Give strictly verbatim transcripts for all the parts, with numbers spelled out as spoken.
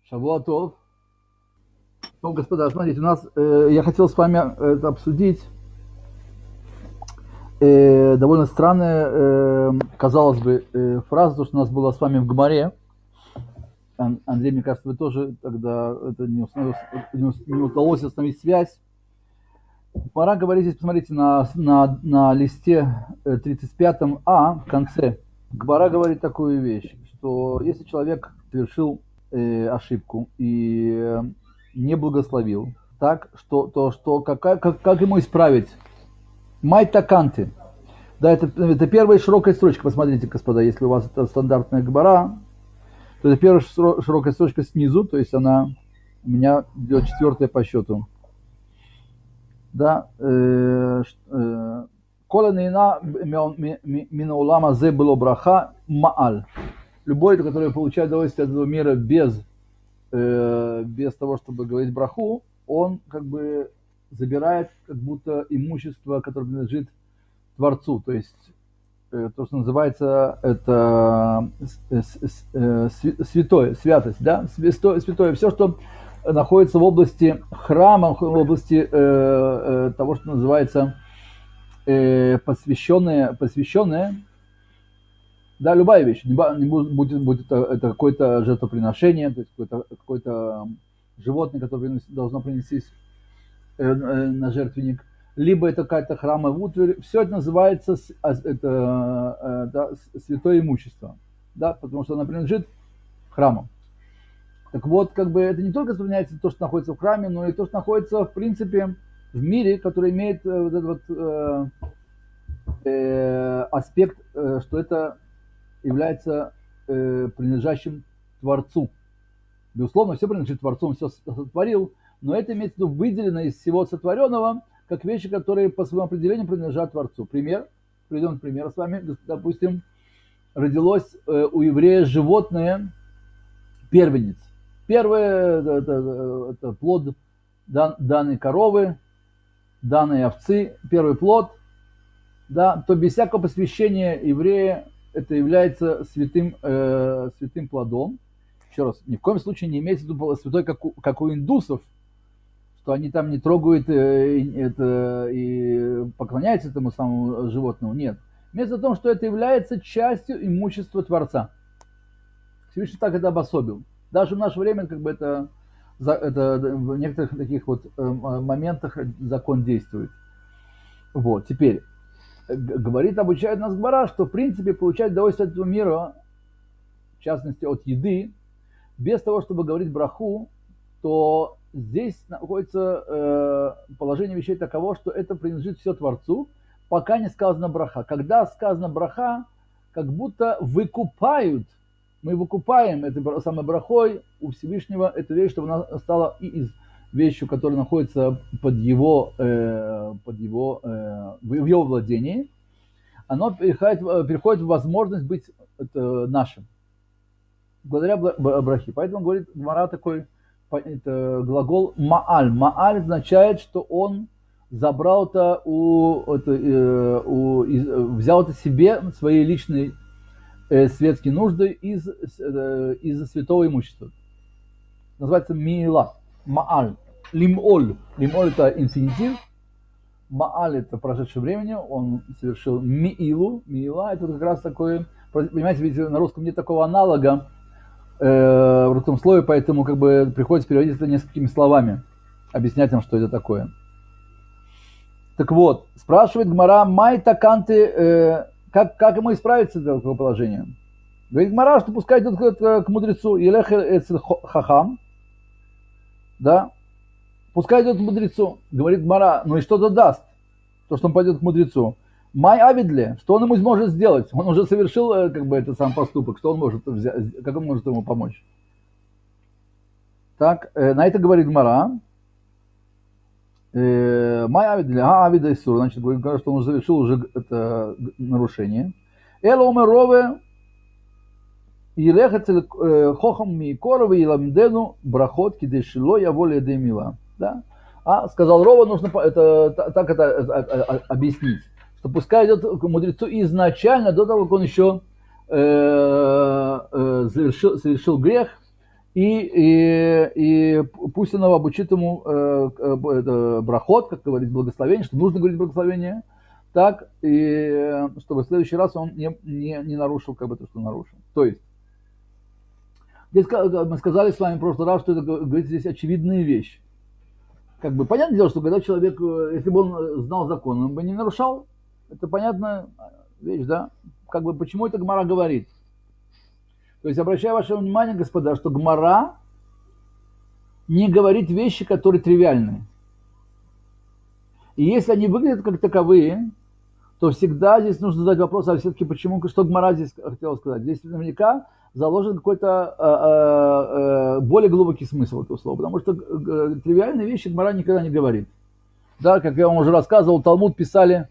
Шавуатов. Ну, господа, смотрите, у нас, э, я хотел с вами это обсудить. Э, довольно странная, э, казалось бы, э, фраза, то, что у нас было с вами в Гемаре. Ан- Андрей, мне кажется, вы тоже тогда это не, установилось- не ус- не удалось установить связь. Пора говорить здесь, посмотрите, на, на, на листе э, тридцать пятом А в конце. Гмара говорит такую вещь, что если человек совершил э, ошибку и э, не благословил, так, что, то что, какая, как, как ему исправить? Майтаканты. Да, это, это первая широкая строчка, посмотрите, господа, если у вас это стандартная гмара, то это первая широкая строчка снизу, то есть она у меня идет четвертая по счету. Да, кола нейна минаулама зе было браха мааль. Любой, который получает удовольствие от этого мира без, э, без того, чтобы говорить браху, он как бы забирает как будто имущество, которое принадлежит Творцу. То есть э, то, что называется это э, э, святое, святость, да, святое, святое, все, что находится в области храма, в области э, э, того, что называется э, посвященное, посвященное. Да, любая вещь, не будет, будет, будет это, это какое-то жертвоприношение, то есть какое-то, какое-то животное, которое должно принестись э, э, на жертвенник, либо это какая-то храмовая утварь, все это называется это, э, да, святое имущество, да, потому что оно принадлежит храму. Так вот, как бы это не только сохраняется то, что находится в храме, но и то, что находится, в принципе, в мире, который имеет э, вот этот вот э, э, аспект, э, что это является э, принадлежащим Творцу. Безусловно, все принадлежит Творцу, он все сотворил, но это имеется в виду выделено из всего сотворенного, как вещи, которые по своему определению принадлежат Творцу. Пример, приведем пример с вами, допустим, родилось э, у еврея животное первенец. Первое это, это, это плод дан, данной коровы, данной овцы, первый плод, да, то без всякого посвящения еврея это является святым, э, святым плодом. Еще раз, ни в коем случае не имеется в виду святой, как у, как у индусов, что они там не трогают э, это, и поклоняются этому самому животному. Нет. Имеется в том, что это является частью имущества Творца. Всевышний так это обособил. Даже в наше время как бы это, это в некоторых таких вот э, моментах закон действует. Вот, теперь. Говорит, обучает нас Гмара, что в принципе получать удовольствие от этого мира, в частности от еды, без того, чтобы говорить браху, то здесь находится э, положение вещей таково, что это принадлежит все Творцу, пока не сказано браха. Когда сказано браха, как будто выкупают, мы выкупаем этой самой брахой у Всевышнего эту вещь, чтобы она стала и из вещью, которая находится под его, э, под его, э, в его владении, оно переходит, переходит в возможность быть это, нашим. Благодаря брахе. Поэтому говорит Гмара такой это, глагол мааль. Мааль означает, что он забрал это у, это, э, у из, взял это себе, свои личные э, светские нужды из, э, из святого имущества. Называется миила. Мааль. Лимоль. Лимоль это инфинитив. Мааль это прошедшее времени. Он совершил миилу. Миила это как раз такое. Понимаете, ведь на русском нет такого аналога э, в русском слове, поэтому как бы приходится переводить это несколькими словами. Объяснять им, что это такое. Так вот, спрашивает Гмара, май таканты, э, как, как ему исправиться из такого положения? Говорит Гмара, что пускай идет к, к мудрецу. Елех эцель хахам. Да, пускай идет к мудрецу. Говорит Гмара, ну и что-то даст, то, что он пойдет к мудрецу. Май авидле, что он ему сможет сделать? Он уже совершил как бы этот сам поступок, что он может взять, как он может ему помочь? Так, э, на это говорит Гмара. Май авидле, а авида исур, значит, говорит Гмара, что он уже совершил уже это нарушение. Эло умерове Елех хохам микоровы и ламдену брахот кидешило я воля демила. Да? А сказал Рова, нужно это, так это объяснить, что пускай идет к мудрецу изначально, до того, как он еще э, э, совершил, совершил грех, и, и, и пусть она обучит ему э, э, брахот, как говорить благословение, что нужно говорить благословение, так, и чтобы в следующий раз он не, не, не нарушил как бы то, что нарушил. То есть, здесь мы сказали с вами в прошлый раз, что это говорит здесь очевидная вещь. Как бы понятное дело, что когда человек, если бы он знал закон, он бы не нарушал. Это понятная вещь, да? Как бы почему это Гмара говорит? То есть обращаю ваше внимание, господа, что Гмара не говорит вещи, которые тривиальные. И если они выглядят как таковые, то всегда здесь нужно задать вопрос, а все-таки почему, что Гмара здесь хотела сказать? Здесь наверняка заложен какой-то э, э, более глубокий смысл этого слова, потому что э, тривиальные вещи Гмара никогда не говорит. Да, как я вам уже рассказывал, Талмуд писали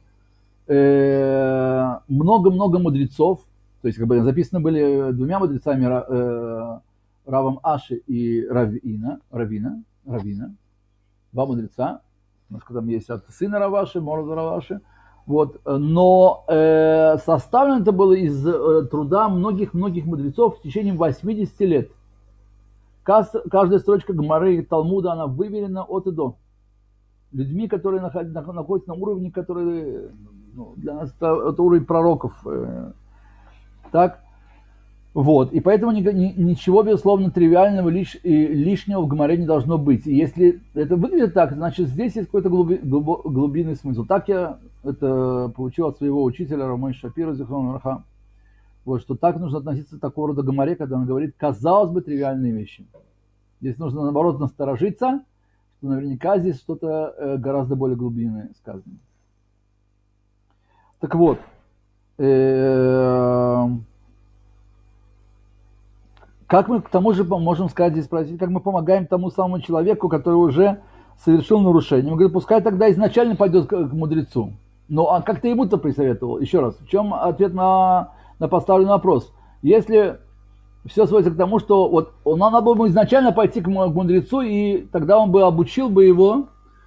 э, много-много мудрецов, то есть как бы записаны были двумя мудрецами, э, Равом Аши и Равина, Равина, Равина, два мудреца, у нас там есть от сына Раваши, Морда Раваши. Вот, но э, составлено это было из э, труда многих-многих мудрецов в течение восьмидесяти лет. Кажд, каждая строчка Гмары и Талмуда, она выверена от и до. Людьми, которые наход, находятся на уровне, который, ну, для нас это, это уровень пророков. Э, так, вот, и поэтому ни, ни, ничего, безусловно, тривиального лиш, и лишнего в Гмаре не должно быть. И если это выглядит так, значит, здесь есть какой-то глуби, глубо, глубинный смысл. Так я это получил от своего учителя Рамой Шапира Зихрон Раха. Вот, что так нужно относиться к такого рода Гмаре, когда он говорит, казалось бы, тривиальные вещи. Здесь нужно, наоборот, насторожиться, что наверняка здесь что-то э, гораздо более глубинное сказано. Так вот, э, как мы к тому же можем сказать здесь, спросить, как мы помогаем тому самому человеку, который уже совершил нарушение. Он говорит, пускай тогда изначально пойдет к, к мудрецу. Ну, а как ты ему-то присоветовал? Еще раз, в чем ответ на, на поставленный вопрос? Если все сводится к тому, что вот он, надо было бы изначально пойти к мудрецу, и тогда он бы обучил бы его,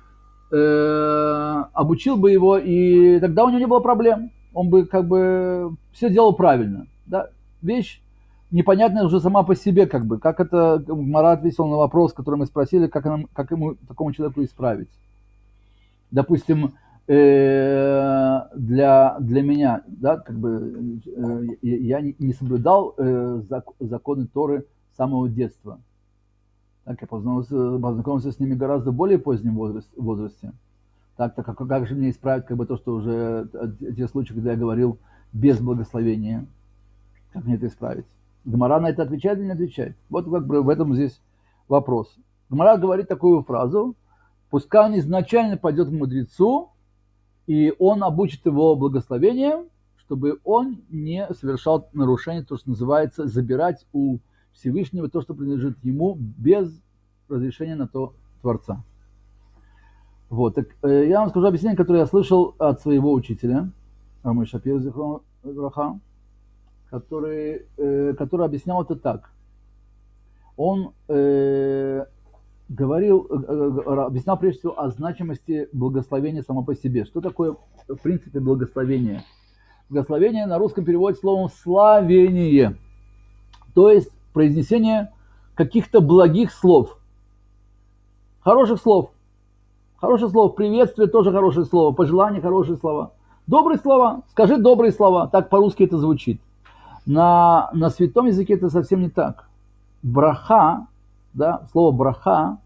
э, обучил бы его, и тогда у него не было проблем. Он бы как бы все делал правильно. Да? Вещь непонятная уже сама по себе, как бы, как это Гмара ответил на вопрос, который мы спросили, как, нам, как ему, такому человеку исправить. Допустим, э, для, для меня, да, как бы, э, я не, не соблюдал э, зак, законы Торы с самого детства. Так, я познакомился, познакомился с ними гораздо более позднем возрасте. возрасте. Так, так как, как же мне исправить как бы, то, что уже те случаи, когда я говорил без благословения, как мне это исправить? Гмара на это отвечает или не отвечает? Вот как бы в этом здесь вопрос. Гмара говорит такую фразу, пускай он изначально пойдет к мудрецу, и он обучит его благословением, чтобы он не совершал нарушение, то, что называется, забирать у Всевышнего то, что принадлежит ему, без разрешения на то Творца. Вот, так, э, я вам скажу объяснение, которое я слышал от своего учителя, Рамой Шапир Зихрон Раха, который, э, который объяснял это так. Он э, говорил, э, объяснял прежде всего о значимости благословения само по себе. Что такое, в принципе, благословение? Благословение на русском переводится словом «славение», то есть произнесение каких-то благих слов, хороших слов. Хорошее слово, приветствие тоже хорошее слово, пожелание хорошие слова. Добрые слова, скажи добрые слова, так по-русски это звучит. На, на святом языке это совсем не так. Браха, да, слово браха,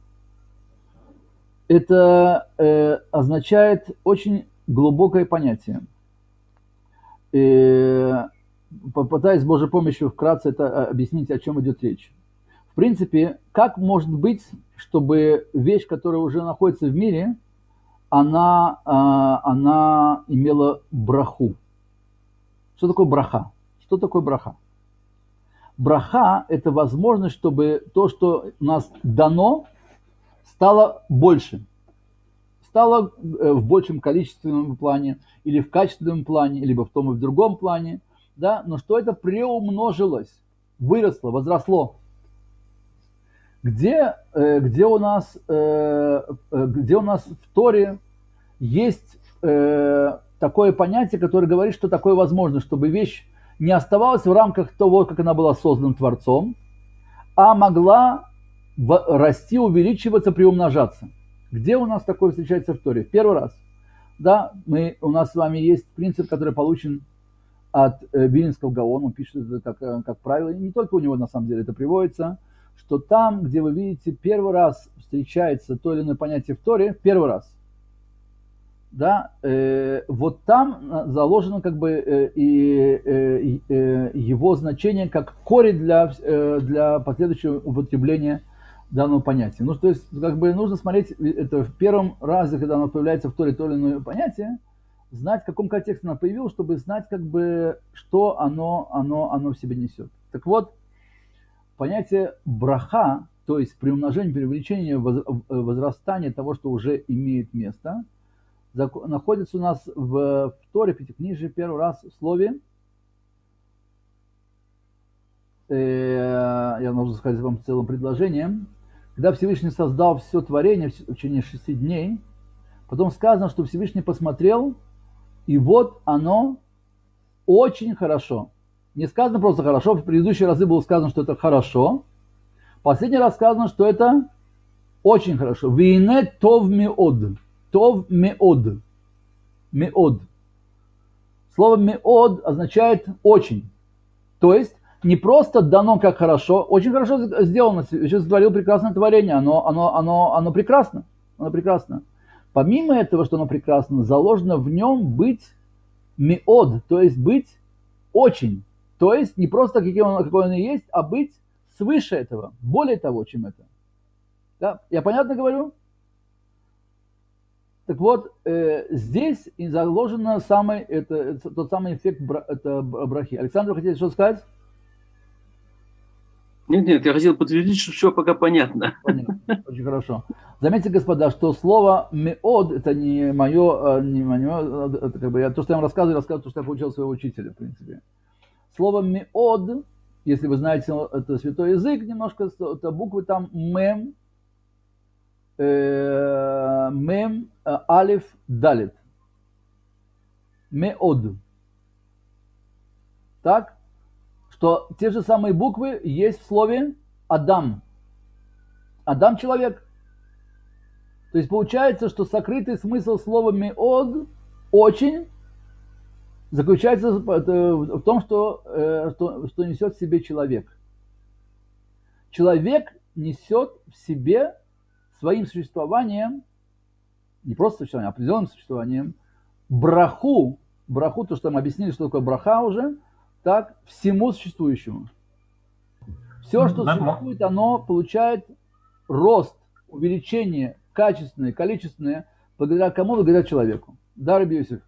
это э, означает очень глубокое понятие. Э, попытаюсь с Божьей помощью вкратце это объяснить, о чем идет речь. В принципе, как может быть, чтобы вещь, которая уже находится в мире, она, э, она имела браху? Что такое браха? Что такое браха? Браха – это возможность, чтобы то, что у нас дано, стало больше. Стало в большем количественном плане, или в качественном плане, либо в том и в другом плане. Да? Но что это приумножилось, выросло, возросло. Где, где, у нас, где у нас в Торе есть такое понятие, которое говорит, что такое возможно, чтобы вещь не оставалась в рамках того, как она была создана Творцом, а могла расти, увеличиваться, приумножаться. Где у нас такое встречается в Торе? Первый раз. Да, мы, у нас с вами есть принцип, который получен от э, Вилинского Гаона, он пишет это как, как правило, и не только у него на самом деле это приводится, что там, где вы видите первый раз встречается то или иное понятие в Торе, первый раз, да, э, вот там заложено как бы э, и, э, э, его значение как корень для, э, для последующего употребления данного понятия. Ну, то есть, как бы нужно смотреть это в первом разе, когда оно появляется в Торе, то или иное понятие, знать, в каком контексте оно появилось, чтобы знать, как бы, что оно, оно, оно в себе несет. Так вот, понятие браха, то есть приумножение, преувеличение, возрастание того, что уже имеет место, находится у нас в, в Торе, в Пятикнижии, первый раз в слове, э, я должен сказать вам целым предложением, когда Всевышний создал все творение в течение шести дней, потом сказано, что Всевышний посмотрел, и вот оно очень хорошо. Не сказано просто хорошо, в предыдущие разы было сказано, что это хорошо. Последний раз сказано, что это очень хорошо. Вине тов меод. Тов меод. Меод. Слово меод означает очень. То есть не просто дано как хорошо, очень хорошо сделано. Сейчас сотворил прекрасное творение. Оно, оно, оно, оно прекрасно. Оно прекрасно. Помимо этого, что оно прекрасно, заложено в нем быть меод, то есть быть очень. То есть не просто какой он, какой он и есть, а быть свыше этого, более того, чем это. Да? Я понятно говорю? Так вот, э, здесь и заложено самый, это, это, тот самый эффект бра, это брахи. Александр, хотите что сказать? Нет, нет, я хотел подтвердить, что все пока понятно. Понятно. Очень хорошо. Заметьте, господа, что слово меод это не мое, не мое, это как бы я то, что я вам рассказываю, рассказываю то, что я получил своего учителя, в принципе. Слово меод, если вы знаете, это святой язык немножко, это буквы там мем, э, мем, алиф, далит. Меод. Так? Что те же самые буквы есть в слове Адам. Адам человек. То есть получается, что сокрытый смысл слова меод очень заключается в том, что, что, что несет в себе человек. Человек несет в себе своим существованием, не просто существованием, а определенным существованием, браху, браху, то, что мы объяснили, что такое браха уже, так, всему существующему. Все, что существует, оно получает рост, увеличение, качественное, количественное, благодаря кому? Благодаря человеку. Да, Раби Йосиф?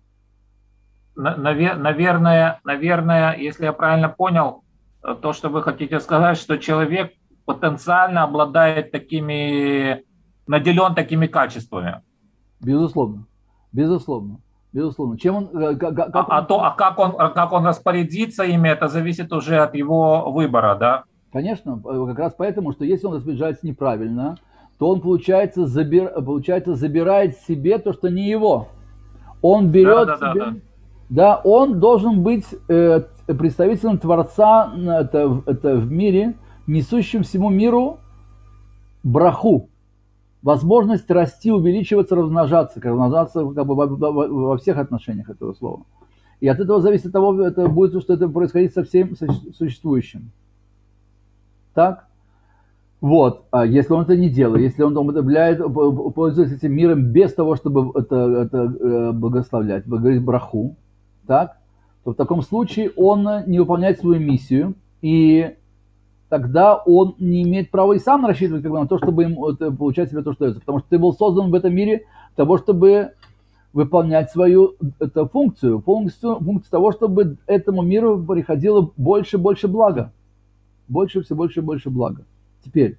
Наверное, наверное, если я правильно понял, то, что вы хотите сказать, что человек потенциально обладает такими, наделен такими качествами. Безусловно, безусловно. Безусловно. Чем он, как, как а, он... А, то, а как он, как он распорядится ими, это зависит уже от его выбора, да? Конечно, как раз поэтому, что если он распоряжается неправильно, то он, получается, забир, получается, забирает себе то, что не его. Он берет да, да, себе... Да, да. Да, он должен быть э, представителем Творца это, это в мире, несущим всему миру браху. Возможность расти, увеличиваться, размножаться, размножаться как бы во, во, во всех отношениях этого слова. И от этого зависит от того, это будет, что это происходит со всем существующим. Так? Вот. А если он это не делает, если он употребляет, пользуется этим миром без того, чтобы это, это благословлять, говорить браху, так, то в таком случае он не выполняет свою миссию, и тогда он не имеет права и сам рассчитывать как бы, на то, чтобы ему это, получать себе то, что дается. Потому что ты был создан в этом мире для того, чтобы выполнять свою это, функцию, функцию, функцию того, чтобы этому миру приходило больше и больше блага. Больше, все больше и больше блага. Теперь,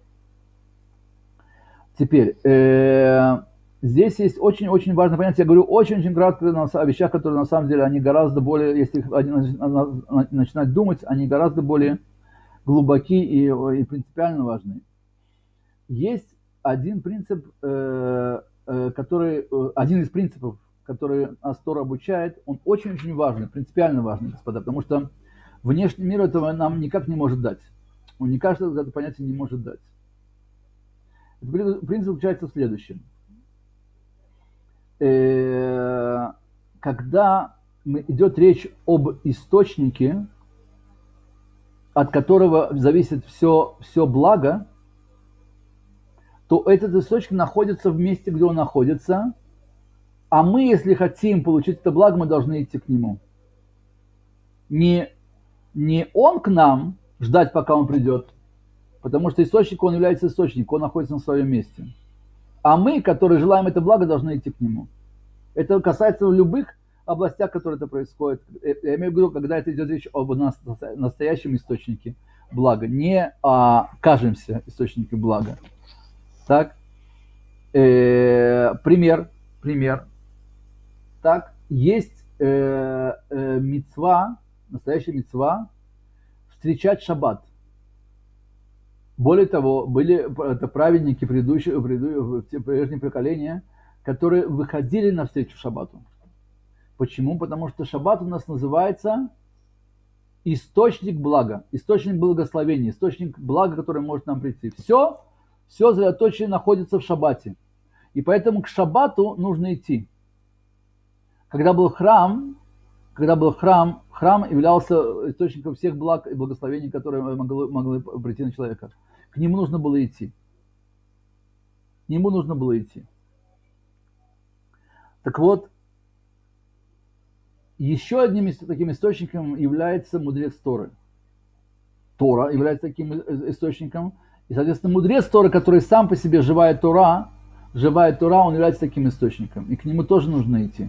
теперь э, здесь есть очень-очень важное понятие. Я говорю очень-очень кратко о вещах, которые на самом деле, они гораздо более, если их начинать думать, они гораздо более глубоки и, и принципиально важны. Есть один принцип, э, э, который, э, один из принципов, который нас Тора обучает, он очень-очень важный, принципиально важный, господа, потому что внешний мир этого нам никак не может дать. Он не каждое это понятие не может дать. Принцип заключается в следующем. Когда идет речь об источнике, от которого зависит все, все благо, то этот источник находится в месте, где он находится, а мы, если хотим получить это благо, мы должны идти к нему. Не, не он к нам ждать, пока он придет, потому что источник, он является источником, он находится на своем месте. А мы, которые желаем это благо, должны идти к нему. Это касается в любых областях, в которых это происходит. Я имею в виду, когда это идет речь об настоящем источнике блага, не о кажемся источнике блага. Так, э, пример, пример. Так, есть э, э, мицва, настоящая мицва, встречать шаббат. Более того, были это праведники предыдущего, предыдущего, прежнего поколения, которые выходили навстречу шаббату. Почему? Потому что шаббат у нас называется источник блага, источник благословения, источник блага, который может нам прийти. Все, все сосредоточение находится в шаббате. И поэтому к шаббату нужно идти. Когда был храм, когда был храм, храм являлся источником всех благ и благословений, которые могли, могли прийти на человека. К нему нужно было идти. К нему нужно было идти. Так вот, еще одним таким источником является мудрец Торы. Тора является таким источником. И, соответственно, мудрец Торы, который сам по себе живая Тора, живая Тора, он является таким источником. И к нему тоже нужно идти.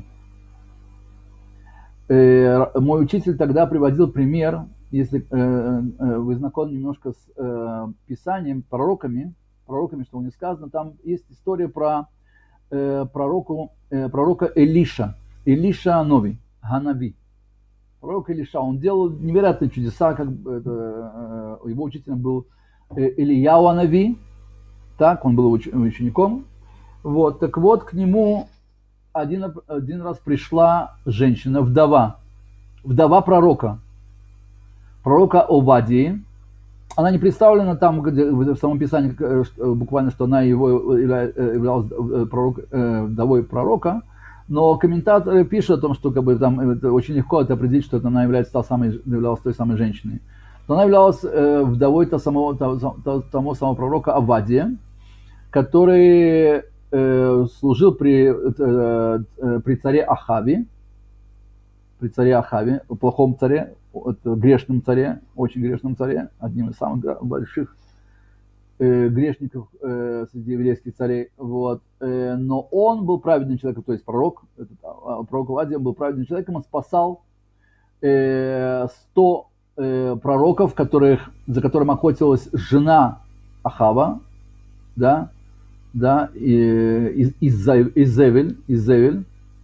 Мой учитель тогда приводил пример, если вы знакомы немножко с Писанием, пророками, пророками, что у них сказано, там есть история про пророку, пророка Элиша, Элиша Нови, Ханави. Пророк Элиша, он делал невероятные чудеса, как это, его учителем был Ильяу Нави, так, он был учеником. Вот, так вот, к нему один, один раз пришла женщина, вдова, вдова пророка, пророка Овадии. Она не представлена там, где, в самом Писании, буквально, что она его являлась пророк, вдовой пророка, но комментаторы пишут о том, что как бы, там, это очень легко это определить, что это она является та самой, являлась той самой женщиной. Но она являлась вдовой того самого, того, того самого пророка Овадия, который э, служил при, э, при царе Ахаве, при царе Ахаве, плохом царе, грешном царе, очень грешном царе, одним из самых больших э, грешников э, среди еврейских царей. Вот. Э, но он был праведным человеком, то есть пророк, этот, пророк Овадия был праведным человеком, он спасал э, сто э, пророков, которых, за которым охотилась жена Ахава, да, да, и, из, Изевель, Изевель.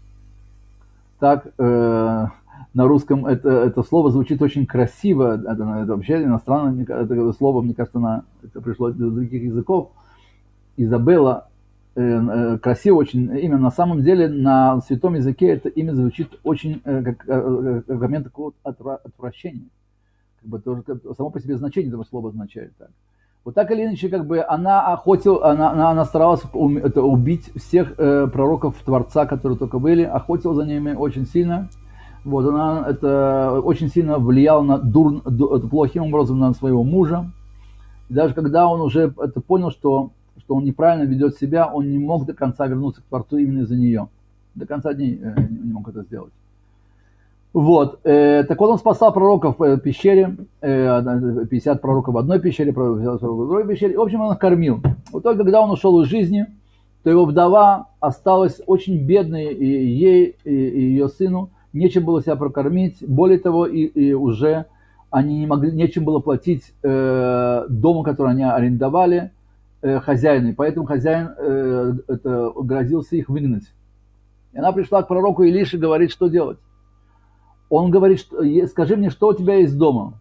Так, э, на русском это, это слово звучит очень красиво, это, это вообще иностранное это слово, мне кажется, на, это пришло из других языков. Изабелла, э, э, красиво очень имя, на самом деле на святом языке это имя звучит очень, э, как, э, как момент такого отвращения. Как бы тоже, само по себе значение этого слова означает так. Вот так или иначе, как бы она охотила, она, она, она старалась это, убить всех э, пророков Творца, которые только были, охотила за ними очень сильно. Вот она это очень сильно влияла на дур, ду, плохим образом на своего мужа. И даже когда он уже это понял, что, что он неправильно ведет себя, он не мог до конца вернуться к Творцу именно из-за нее. До конца дней э, не мог это сделать. Вот, э, так вот он спасал пророков в пещере, э, пятьдесят пророков в одной пещере, пятьдесят пророков в другой пещере, в общем, он их кормил. В итоге, когда он ушел из жизни, то его вдова осталась очень бедной, и ей, и, и ее сыну нечем было себя прокормить, более того, и, и уже они не могли, нечем было платить э, дому, который они арендовали, э, хозяину, и поэтому хозяин э, это, грозился их выгнать. И она пришла к пророку Илише и говорит, что делать. Он говорит, что, скажи мне, что у тебя есть дома?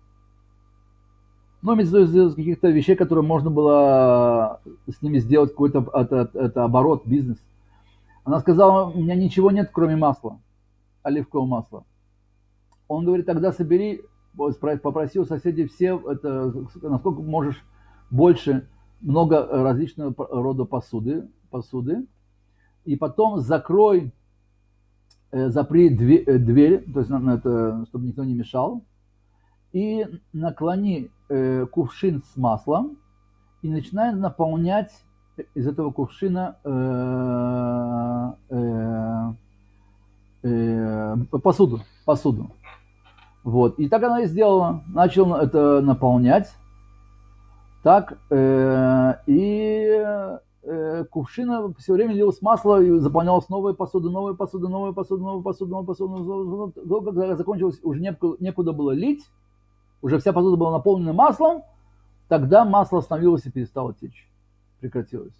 Ну, из каких-то вещей, которые можно было с ними сделать какой-то это, это оборот, бизнес. Она сказала, у меня ничего нет, кроме масла, оливкового масла. Он говорит, тогда собери попроси у соседей все, это, насколько можешь, больше, много различного рода посуды, посуды, и потом закрой, запри дверь, то есть это, чтобы никто не мешал, и наклони кувшин с маслом и начинай наполнять из этого кувшина э, э, э, посуду, посуду. Вот. И так она и сделала. Начал это наполнять. Так, э, и э, кувшина все время лилось масло, и заполнялась новая посуда, новая посуда, новая посуда, новая посуда, новая посуда. Новая посуда. Когда закончилось, уже некуда, некуда было лить, уже вся посуда была наполнена маслом, тогда масло остановилось и перестало течь. Прекратилось.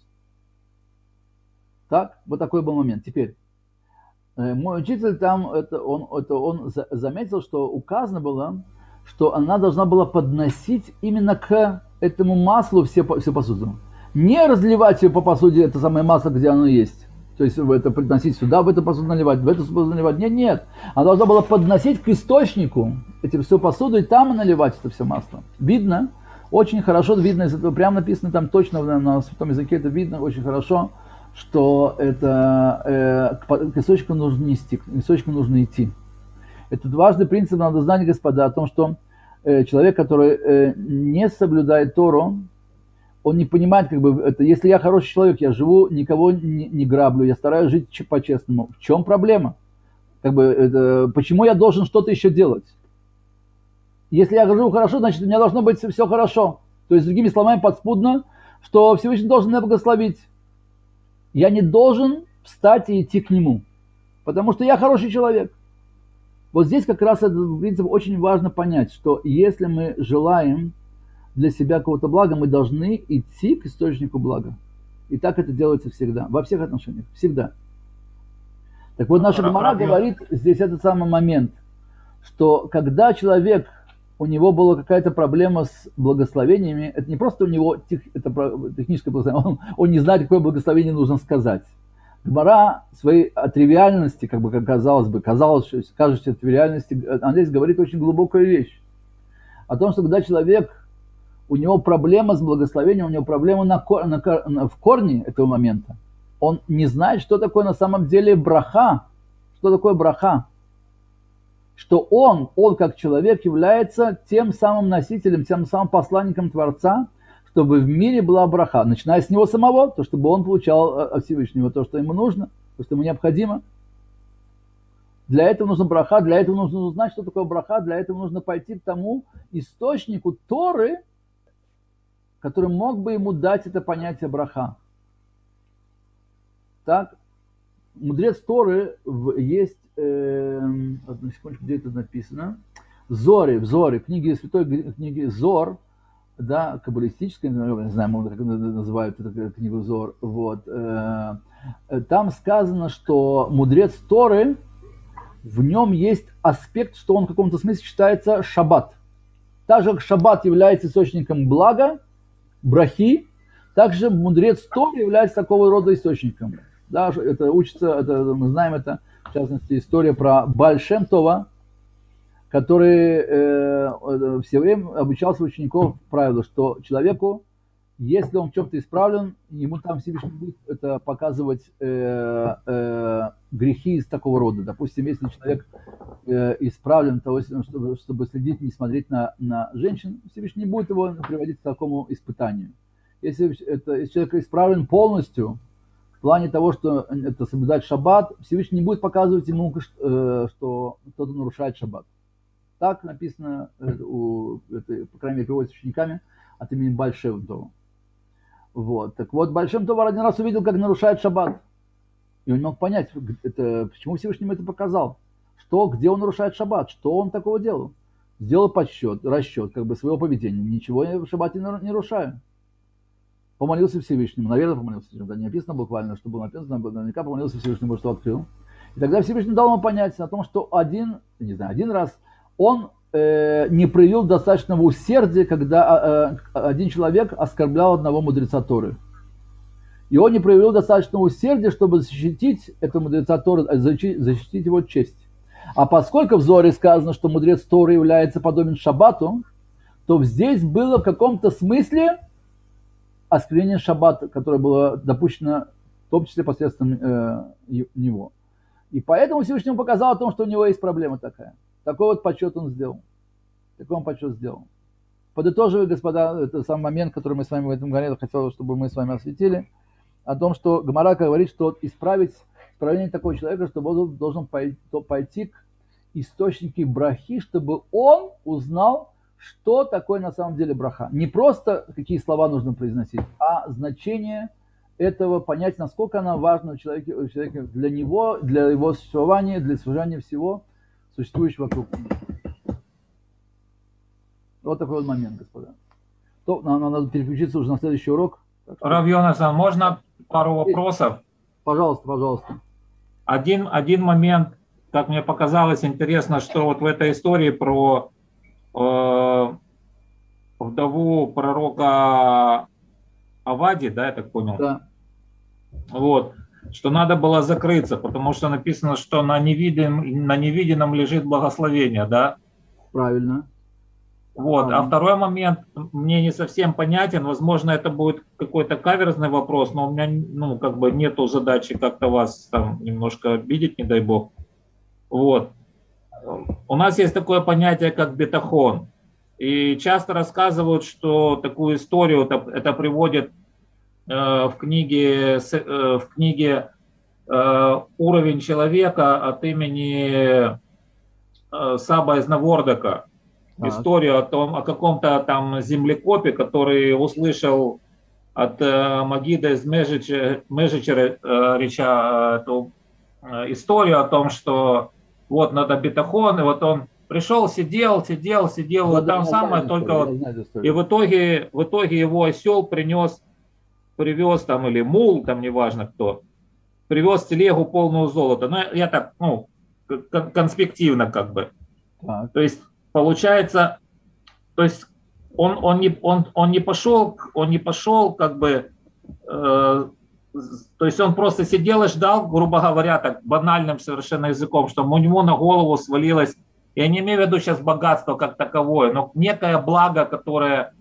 Так, вот такой был момент. Теперь, мой учитель там, это он, это он заметил, что указано было, что она должна была подносить именно к этому маслу все, всю посуду. Не разливать ее по посуде, это самое масло, где оно есть. То есть это подносить сюда, в эту посуду наливать, в эту посуду наливать. Нет, нет. Она должна была подносить к источнику эту всю посуду и там наливать это все масло. Видно? Очень хорошо видно, прямо написано там точно на, на святом языке, это видно очень хорошо, что это э, к, к источнику нужно нести, к источнику нужно идти. Это важный принцип, надо знать, господа, о том, что э, человек, который э, не соблюдает Тору, он не понимает, как бы, это, если я хороший человек, я живу, никого не, не граблю, я стараюсь жить по-честному. В чем проблема? Как бы, это, почему я должен что-то еще делать? Если я живу хорошо, значит, у меня должно быть все хорошо. То есть, другими словами, подспудно, что Всевышний должен меня благословить. Я не должен встать и идти к нему, потому что я хороший человек. Вот здесь как раз этот принцип очень важно понять, что если мы желаем для себя какого-то блага, мы должны идти к источнику блага. И так это делается всегда, во всех отношениях, всегда. Так вот, наша Гемара говорит здесь этот самый момент, что когда человек, у него была какая-то проблема с благословениями, это не просто у него тех, это техническое благословение, он, он не знает, какое благословение нужно сказать. Гемара своей тривиальности, как бы как казалось бы, казалось, что кажущейся тривиальности, она здесь говорит очень глубокую вещь. О том, что когда человек, у него проблема с благословением, у него проблема на, на, на, в корне этого момента, он не знает, что такое на самом деле браха, что такое браха. Что он, он как человек является тем самым носителем, тем самым посланником Творца, чтобы в мире была браха, начиная с него самого, то чтобы он получал от Всевышнего то, что ему нужно, то, что ему необходимо. Для этого нужна браха, для этого нужно узнать, что такое браха, для этого нужно пойти к тому источнику Торы, который мог бы ему дать это понятие браха. Так, мудрец Торы есть, э, одну секундочку, где это написано, Зоре, в Зоре, книги святой книги Зор, да, каббалистическая, не знаю, как называют эту книгу Зор, вот, э, там сказано, что мудрец Торы, в нем есть аспект, что он в каком-то смысле считается шаббат. Так же, как шаббат является источником блага, брахи, также мудрец Торы является такого рода источником. Да, это учится, это, мы знаем это, в частности, история про Бааль Шем Това, который э, все время обучал своих учеников правилу, что человеку, если он в чем-то исправлен, ему там Всевышний будет это показывать э, э, грехи из такого рода. Допустим, если человек э, исправлен, того, чтобы, чтобы следить, не смотреть на, на женщин, Всевышний не будет его приводить к такому испытанию. Если, это, если человек исправлен полностью, в плане того, что это соблюдать шаббат, Всевышний не будет показывать ему, что кто-то нарушает шаббат. Так написано, у, это, по крайней мере, переводится учениками от имени Бааль Шем Това. Вот. Так вот, Бааль Шем Това один раз увидел, как нарушает шаббат. И он не мог понять, это, почему Всевышний ему это показал. Что, где он нарушает шаббат, что он такого делал. Сделал подсчет, расчет как бы своего поведения. Ничего я в шаббате не нарушаю. Помолился Всевышнему, наверное, помолился Всевышнему, да, не написано буквально, что было написано, наверняка помолился Всевышнему, что открыл. И тогда Всевышний дал ему понять о том, что один, не знаю, один раз он э, не проявил достаточного усердия, когда э, один человек оскорблял одного мудреца Торы. И он не проявил достаточного усердия, чтобы защитить этого мудреца Торы, защитить, защитить его честь. А поскольку в Зоре сказано, что мудрец Торы является подобен Шаббату, то здесь было в каком-то смысле осквернение Шаббата, которое было допущено в том числе посредством э, него. И поэтому Всевышний показал о том, что у него есть проблема такая. Такой вот подсчет он сделал. Такой он подсчет сделал. Подытоживая, господа, это самый момент, который мы с вами в этом году хотел, чтобы мы с вами осветили, о том, что Гемара говорит, что исправить исправление такого человека, чтобы он должен пойти, пойти к источнику брахи, чтобы он узнал, что такое на самом деле браха. Не просто какие слова нужно произносить, а значение этого, понять, насколько она важна у человека, у человека для него, для его существования, для существования всего существующего вокруг. Вот такой вот момент, господа. То, нам надо переключиться уже на следующий урок. Рав Йонасан, можно пару вопросов? Пожалуйста, пожалуйста. Один, один момент, как мне показалось, интересно, что вот в этой истории про э, вдову пророка Авади, да, я так понял? Да. Вот, что надо было закрыться, потому что написано, что на невидимом, на невидимом лежит благословение, да? Правильно. Вот, а второй момент мне не совсем понятен, возможно, это будет какой-то каверзный вопрос, но у меня, ну, как бы нету задачи как-то вас там немножко обидеть, не дай бог. Вот. У нас есть такое понятие, как бетахон, и часто рассказывают, что такую историю это, это приводит э, в книге, э, в книге э, «Уровень человека» от имени э, Саба из Навордака. Историю о том, о каком-то там землекопе, который услышал от э, Магида из Межичера, Межичера э, реча, эту э, историю о том, что вот надо бетахон, и вот он пришел, сидел, сидел, сидел, вот там самое, только вот, и в итоге, в итоге его осел принес, привез там, или мул, там неважно кто, привез телегу полную золота. Ну, я так, ну, конспективно как бы. Так. То есть, получается, то есть он, он, не, он, он не пошел, он не пошел как бы, э, то есть он просто сидел и ждал, грубо говоря, так банальным совершенно языком, что у него на голову свалилось, я не имею в виду сейчас богатство как таковое, но некое благо, которое,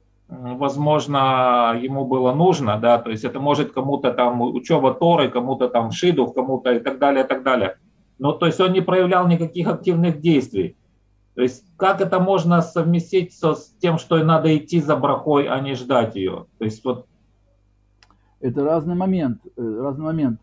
возможно, ему было нужно, да, то есть это может кому-то там учеба Торы, кому-то там шидух, кому-то и так далее, и так далее. Но то есть он не проявлял никаких активных действий. То есть как это можно совместить со, с тем, что и надо идти за брахой, а не ждать ее? То есть вот... Это разный момент. Разный момент.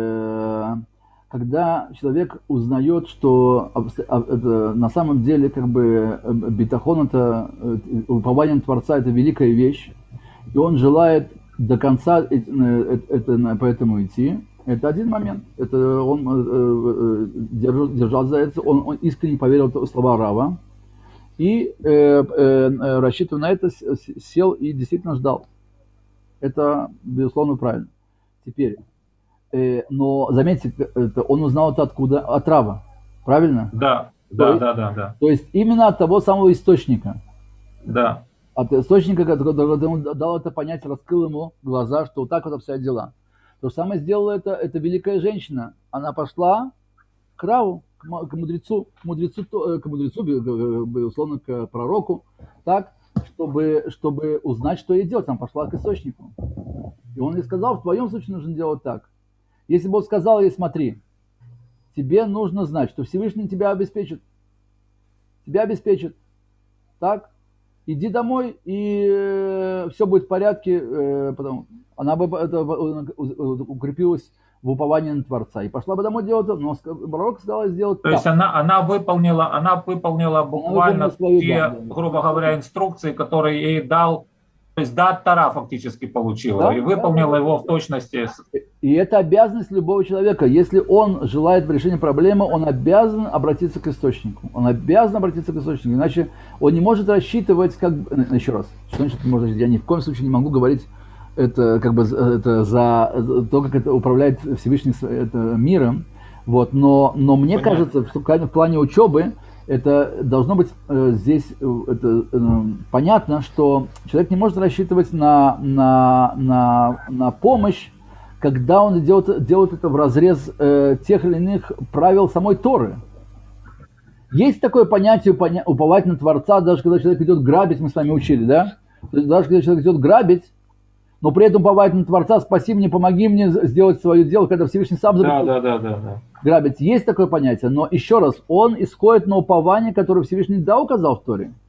Когда человек узнает, что это, на самом деле как бы бетахон, это упование Творца, это великая вещь, и он желает до конца это, это, по этому идти. Это один момент. Это он э, держал, держал за это, он, он искренне поверил в слова Рава и, э, э, рассчитывая на это, сел и действительно ждал. Это, безусловно, правильно. Теперь, э, но заметьте, это, он узнал это откуда? От Рава, правильно? Да, то да, есть, да, да, да. То есть именно от того самого источника. Да. От источника, который ему дал это понять, раскрыл ему глаза, что вот так вот обстоят дела. То же самое сделала это, эта великая женщина. Она пошла к Раву, к мудрецу, к мудрецу, к мудрецу, безусловно, к пророку, так, чтобы, чтобы узнать, что ей делать. Она пошла к источнику. И он ей сказал, в твоем случае нужно делать так. Если бы он сказал ей, смотри, тебе нужно знать, что Всевышний тебя обеспечит. Тебя обеспечит. Так? Иди домой, и все будет в порядке, потому она бы это, укрепилась в уповании на Творца. И пошла бы домой делать, но пророк сказал сделать То так. есть она, она, выполнила, она выполнила буквально она выполнила свою, те, да, да, грубо говоря, инструкции, которые ей дал, то есть дат Тора фактически получила, да, и выполнила да, его да, в точности. И это обязанность любого человека. Если он желает решения проблемы, он обязан обратиться к источнику. Он обязан обратиться к источнику. Иначе он не может рассчитывать, как... Еще раз, что значит не может? Я ни в коем случае не могу говорить это, как бы, это за то, как это управляет Всевышний это, миром. Вот. Но, но мне Понятно. кажется, что в плане учебы это должно быть э, здесь это, э, понятно, что человек не может рассчитывать на, на, на, на помощь, когда он делает, делает это в разрез э, тех или иных правил самой Торы. Есть такое понятие поня- уповать на Творца, даже когда человек идет грабить, мы с вами учили, да? То есть даже когда человек идет грабить, но при этом уповать на Творца, спаси мне, помоги мне сделать свое дело, когда Всевышний сам да, да, да, да, да. грабить. Есть такое понятие, но еще раз, он исходит на упование, которое Всевышний да указал в Торе.